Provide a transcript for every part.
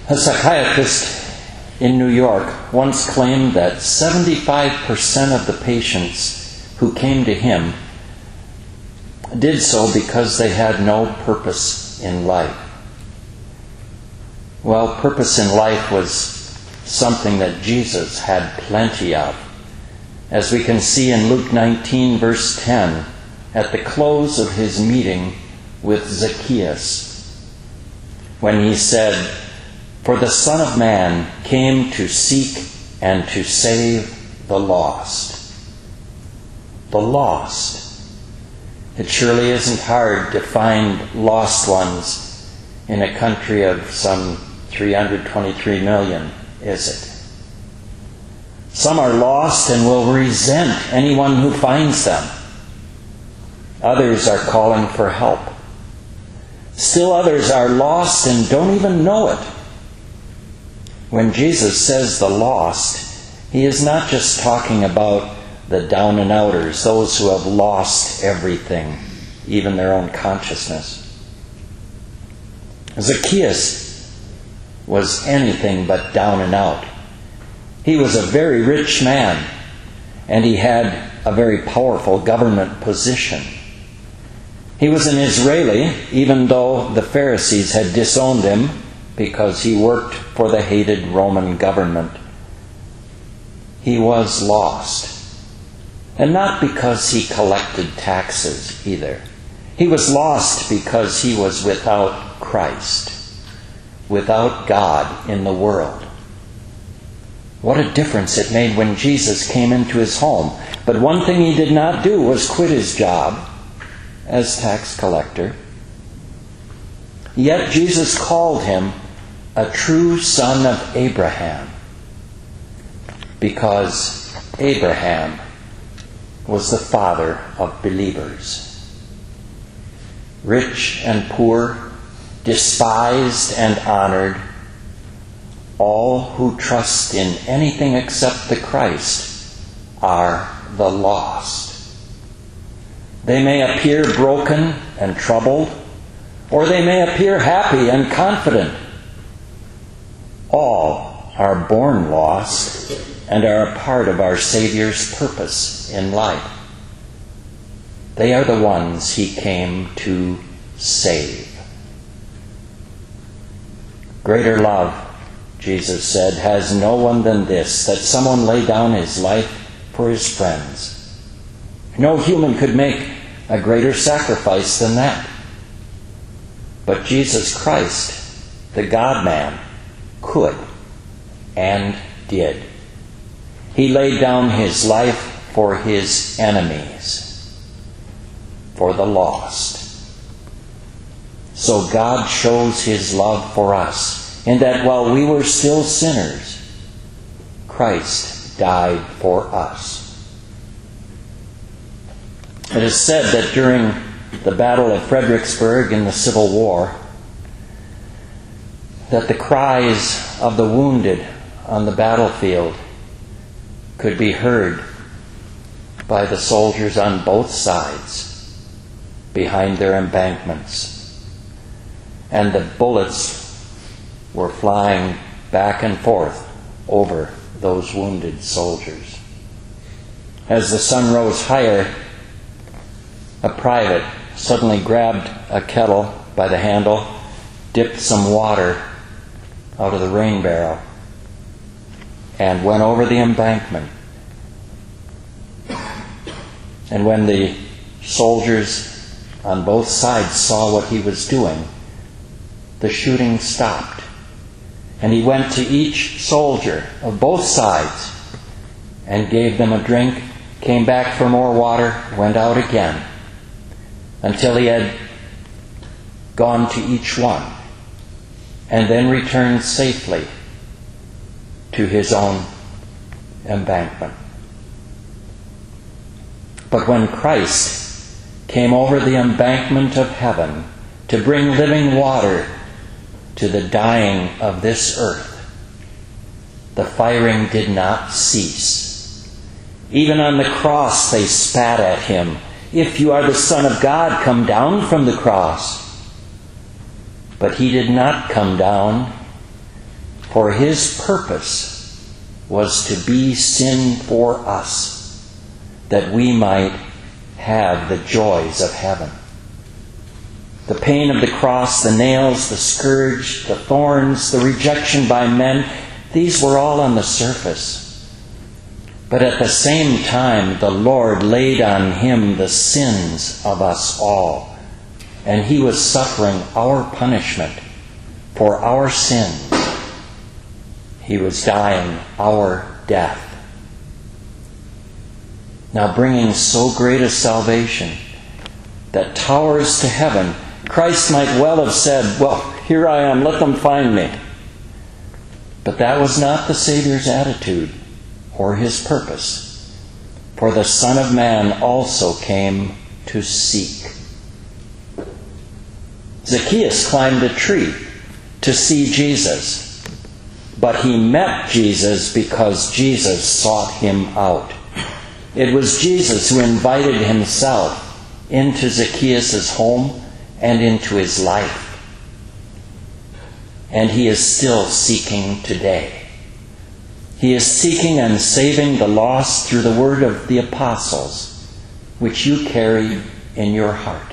A psychiatrist in New York once claimed that 75% of the patients who came to him did so because they had no purpose in life. Well, purpose in life was something that Jesus had plenty of. As we can see in Luke 19, verse 10, at the close of his meeting with Zacchaeus, when he said, "For the Son of Man came to seek and to save the lost." The lost. It surely isn't hard to find lost ones in a country of some 323 million, is it? Some are lost and will resent anyone who finds them. Others are calling for help. Still others are lost and don't even know it. When Jesus says the lost, he is not just talking about the down and outers, those who have lost everything, even their own consciousness. Zacchaeus was anything but down and out. He was a very rich man, and he had a very powerful government position. He was an Israeli, even though the Pharisees had disowned him because he worked for the hated Roman government. He was lost. And not because he collected taxes either. He was lost because he was without Christ, without God in the world. What a difference it made when Jesus came into his home. But one thing he did not do was quit his job as tax collector. Yet Jesus called him a true son of Abraham, because Abraham was the father of believers. Rich and poor, despised and honored, all who trust in anything except the Christ are the lost. They may appear broken and troubled, or they may appear happy and confident. All are born lost and are a part of our Savior's purpose in life. They are the ones he came to save. Greater love, Jesus said, has no one than this, that someone lay down his life for his friends. No human could make a greater sacrifice than that. But Jesus Christ, the God-man, could and did. He laid down his life for his enemies, for the lost. So God shows his love for us, in that while we were still sinners, Christ died for us. It is said that during the Battle of Fredericksburg in the Civil War, that the cries of the wounded on the battlefield could be heard by the soldiers on both sides behind their embankments. And the bullets were flying back and forth over those wounded soldiers. As the sun rose higher, a private suddenly grabbed a kettle by the handle, dipped some water out of the rain barrel, and went over the embankment. And when the soldiers on both sides saw what he was doing, the shooting stopped. And he went to each soldier of both sides and gave them a drink, came back for more water, went out again, until he had gone to each one, and then returned safely to his own embankment. But when Christ came over the embankment of heaven to bring living water to the dying of this earth, the firing did not cease. Even on the cross they spat at him. "If you are the Son of God, come down from the cross." But he did not come down. For his purpose was to be sin for us, that we might have the joys of heaven. The pain of the cross, the nails, the scourge, the thorns, the rejection by men, these were all on the surface. But at the same time, the Lord laid on him the sins of us all, and he was suffering our punishment for our sins. He was dying our death. Now bringing so great a salvation that towers to heaven, Christ might well have said, well, here I am, let them find me. But that was not the Savior's attitude or his purpose. For the Son of Man also came to seek. Zacchaeus climbed a tree to see Jesus, but he met Jesus because Jesus sought him out. It was Jesus who invited himself into Zacchaeus' home and into his life. And he is still seeking today. He is seeking and saving the lost through the word of the apostles, which you carry in your heart.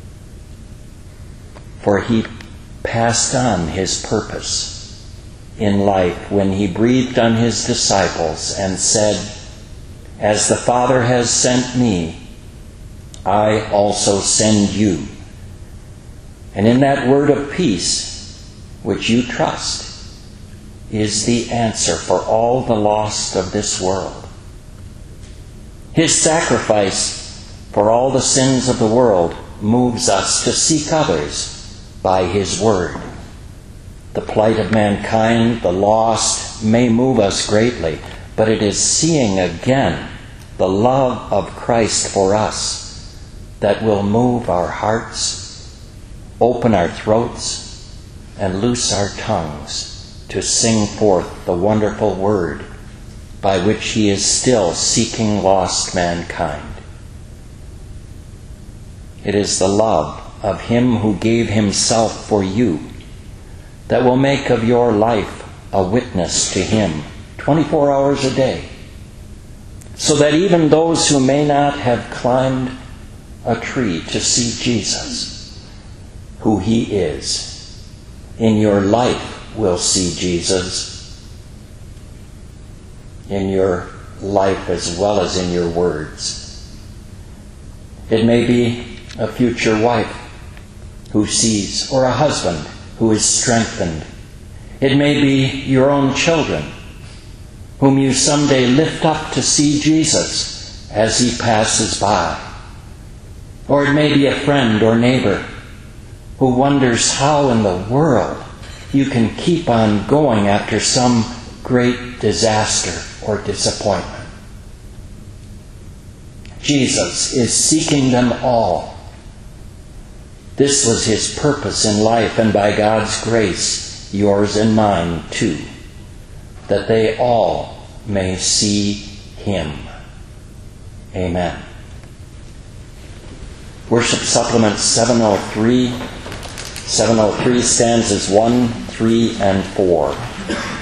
For he passed on his purpose in life when he breathed on his disciples and said, "As the Father has sent me, I also send you." And in that word of peace, which you trust, is the answer for all the lost of this world. His sacrifice for all the sins of the world moves us to seek others by his word. The plight of mankind, the lost, may move us greatly, but it is seeing again the love of Christ for us that will move our hearts, open our throats, and loose our tongues to sing forth the wonderful word by which he is still seeking lost mankind. It is the love of him who gave himself for you that will make of your life a witness to him 24 hours a day, so that even those who may not have climbed a tree to see Jesus, who he is, in your life will see Jesus, in your life as well as in your words. It may be a future wife who sees, or a husband who is strengthened. It may be your own children whom you someday lift up to see Jesus as he passes by. Or it may be a friend or neighbor who wonders how in the world you can keep on going after some great disaster or disappointment. Jesus is seeking them all. This was his purpose in life, and by God's grace, yours and mine too, that they all may see him. Amen. Worship Supplement 703. 703 stanzas 1, 3, and 4.